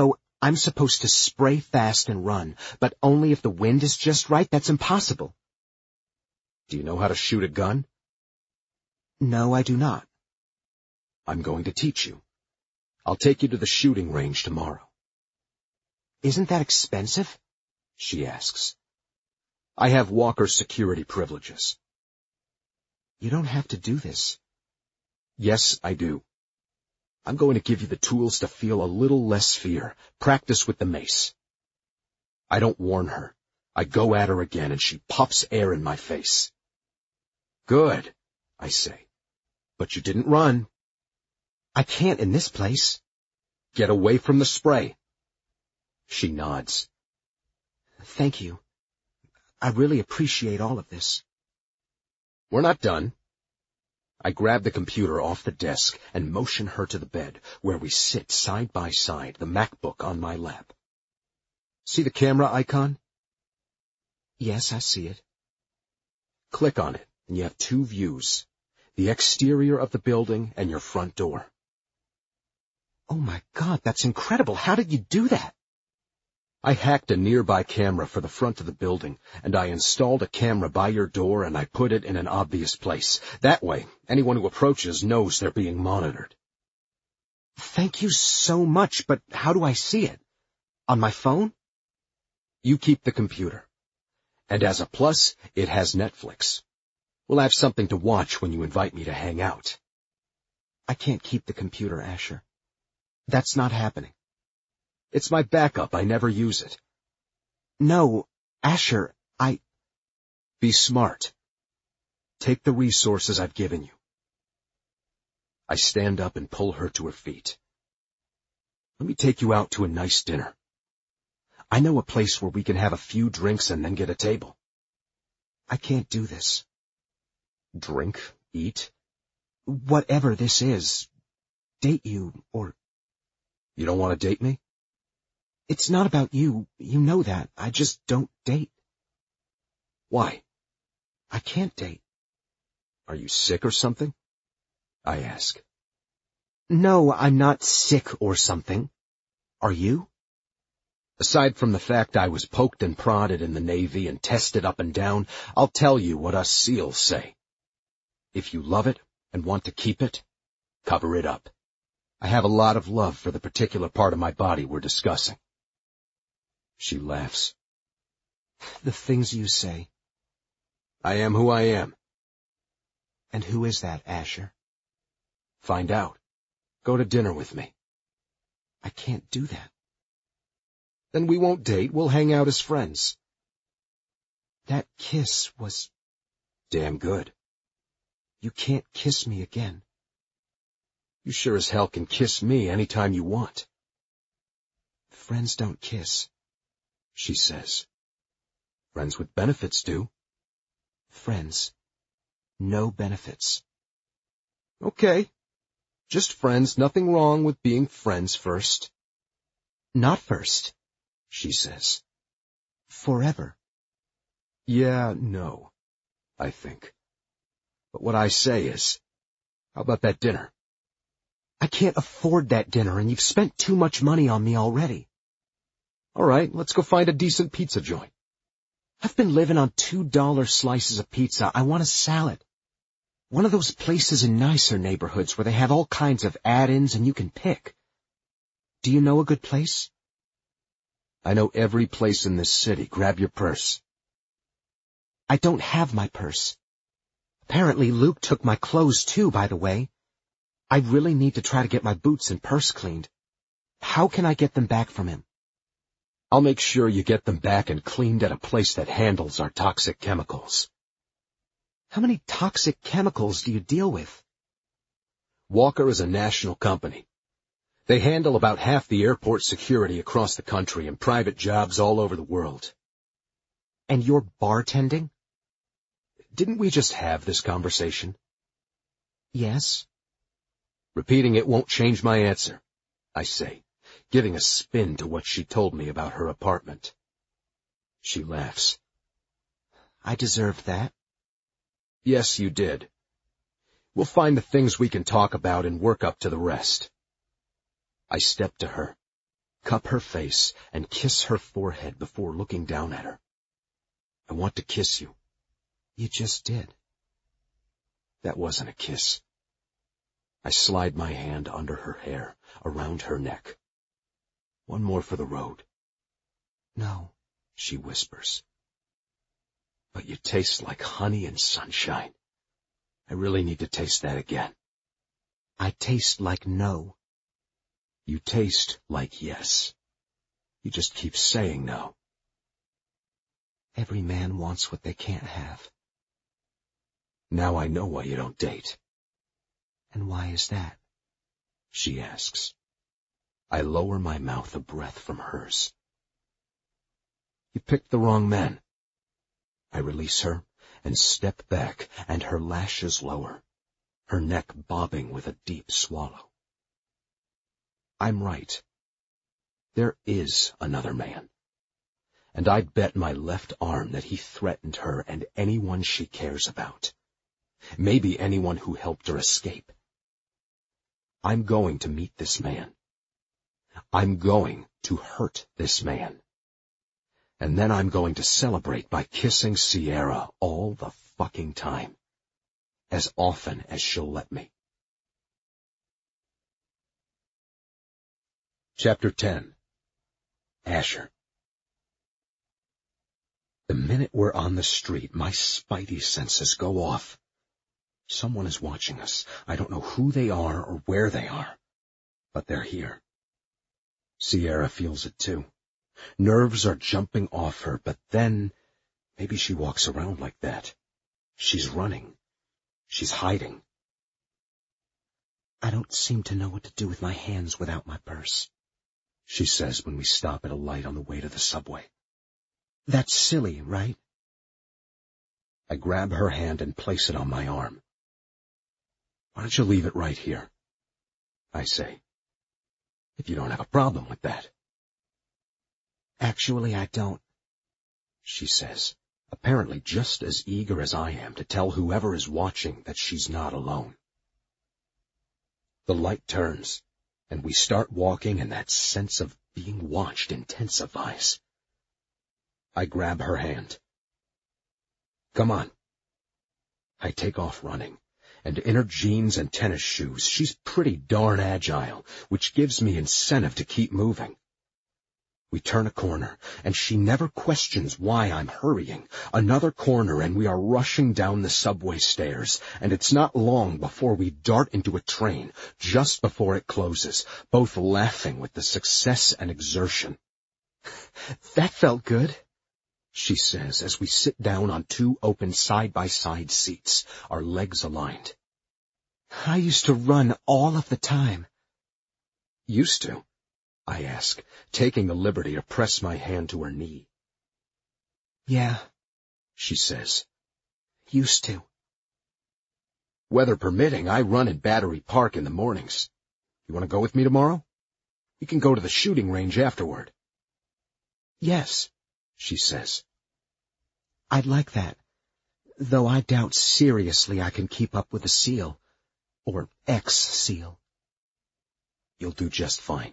I'm supposed to spray fast and run, but only if the wind is just right. That's impossible. Do you know how to shoot a gun? No, I do not. I'm going to teach you. I'll take you to the shooting range tomorrow. Isn't that expensive? She asks. I have Walker's security privileges. You don't have to do this. Yes, I do. I'm going to give you the tools to feel a little less fear. Practice with the mace. I don't warn her. I go at her again and she puffs air in my face. Good, I say. But you didn't run. I can't in this place. Get away from the spray. She nods. Thank you. I really appreciate all of this. We're not done. I grab the computer off the desk and motion her to the bed, where we sit side by side, the MacBook on my lap. See the camera icon? Yes, I see it. Click on it, and you have two views, the exterior of the building and your front door. Oh my God, that's incredible. How did you do that? I hacked a nearby camera for the front of the building, and I installed a camera by your door and I put it in an obvious place. That way, anyone who approaches knows they're being monitored. Thank you so much, but how do I see it? On my phone? You keep the computer. And as a plus, it has Netflix. We'll have something to watch when you invite me to hang out. I can't keep the computer, Asher. That's not happening. It's my backup. I never use it. No, Asher, Be smart. Take the resources I've given you. I stand up and pull her to her feet. Let me take you out to a nice dinner. I know a place where we can have a few drinks and then get a table. I can't do this. Drink, eat. Whatever this is, date you, or... You don't want to date me? It's not about you. You know that. I just don't date. Why? I can't date. Are you sick or something? I ask. No, I'm not sick or something. Are you? Aside from the fact I was poked and prodded in the Navy and tested up and down, I'll tell you what us SEALs say. If you love it and want to keep it, cover it up. I have a lot of love for the particular part of my body we're discussing. She laughs. The things you say. I am who I am. And who is that, Asher? Find out. Go to dinner with me. I can't do that. Then we won't date. We'll hang out as friends. That kiss was... Damn good. You can't kiss me again. You sure as hell can kiss me anytime you want. Friends don't kiss, she says. Friends with benefits do. Friends. No benefits. Okay. Just friends. Nothing wrong with being friends first. Not first, she says. Forever. Yeah, no, I think. But what I say is, how about that dinner? I can't afford that dinner, and you've spent too much money on me already. All right, let's go find a decent pizza joint. I've been living on $2 slices of pizza. I want a salad. One of those places in nicer neighborhoods where they have all kinds of add-ins and you can pick. Do you know a good place? I know every place in this city. Grab your purse. I don't have my purse. Apparently Luke took my clothes too, by the way. I really need to try to get my boots and purse cleaned. How can I get them back from him? I'll make sure you get them back and cleaned at a place that handles our toxic chemicals. How many toxic chemicals do you deal with? Walker is a national company. They handle about half the airport security across the country and private jobs all over the world. And you're bartending? Didn't we just have this conversation? Yes. Repeating it won't change my answer, I say, giving a spin to what she told me about her apartment. She laughs. I deserved that. Yes, you did. We'll find the things we can talk about and work up to the rest. I step to her. cup her face, and kiss her forehead before looking down at her. I want to kiss you. You just did. That wasn't a kiss. I slide my hand under her hair, around her neck. One more for the road. No, she whispers. But you taste like honey and sunshine. I really need to taste that again. I taste like no. You taste like yes. You just keep saying no. Every man wants what they can't have. Now I know why you don't date. And why is that? She asks. I lower my mouth a breath from hers. You picked the wrong men. I release her and step back, and her lashes lower, her neck bobbing with a deep swallow. I'm right. There is another man. And I'd bet my left arm that he threatened her and anyone she cares about. Maybe anyone who helped her escape. I'm going to meet this man. I'm going to hurt this man. And then I'm going to celebrate by kissing Sierra all the fucking time. As often as she'll let me. Chapter 10. Asher. The minute we're on the street, my spidey senses go off. Someone is watching us. I don't know who they are or where they are, but they're here. Sierra feels it too. Nerves are jumping off her, but then maybe she walks around like that. She's running. She's hiding. I don't seem to know what to do with my hands without my purse, she says when we stop at a light on the way to the subway. That's silly, right? I grab her hand and place it on my arm. Why don't you leave it right here? I say. If you don't have a problem with that. Actually, I don't, she says, apparently just as eager as I am to tell whoever is watching that she's not alone. The light turns, and we start walking, and that sense of being watched intensifies. I grab her hand. Come on. I take off running, and in her jeans and tennis shoes, she's pretty darn agile, which gives me incentive to keep moving. We turn a corner, and she never questions why I'm hurrying. Another corner, and we are rushing down the subway stairs, and it's not long before we dart into a train, just before it closes, both laughing with the success and exertion. That felt good, she says as we sit down on two open side-by-side seats, our legs aligned. I used to run all of the time. Used to? I ask, taking the liberty to press my hand to her knee. Yeah, she says. Used to. Weather permitting, I run in Battery Park in the mornings. You want to go with me tomorrow? We can go to the shooting range afterward. Yes, she says. I'd like that, though I doubt seriously I can keep up with the SEAL, or ex-SEAL. You'll do just fine.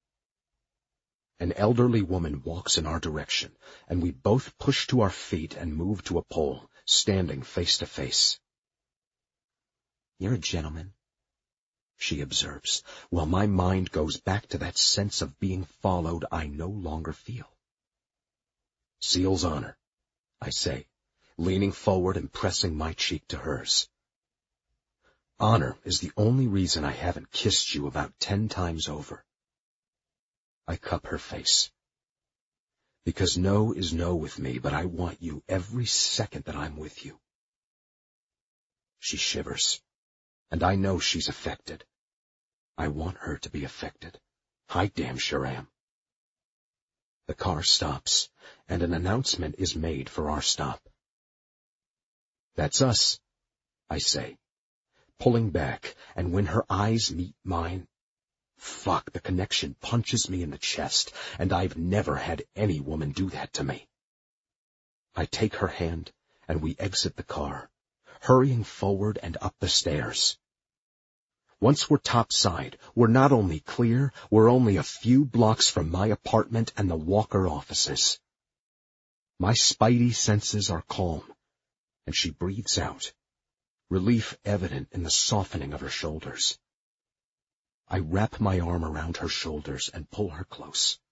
An elderly woman walks in our direction, and we both push to our feet and move to a pole, standing face to face. You're a gentleman, she observes, while my mind goes back to that sense of being followed I no longer feel. SEAL's honor, I say, leaning forward and pressing my cheek to hers. Honor is the only reason I haven't kissed you about 10 times over. I cup her face. Because no is no with me, but I want you every second that I'm with you. She shivers, and I know she's affected. I want her to be affected. I damn sure am. The car stops, and an announcement is made for our stop. That's us, I say, pulling back, and when her eyes meet mine, fuck, the connection punches me in the chest, and I've never had any woman do that to me. I take her hand, and we exit the car, hurrying forward and up the stairs. Once we're topside, we're not only clear, we're only a few blocks from my apartment and the Walker offices. My spidey senses are calm, and she breathes out, relief evident in the softening of her shoulders. I wrap my arm around her shoulders and pull her close.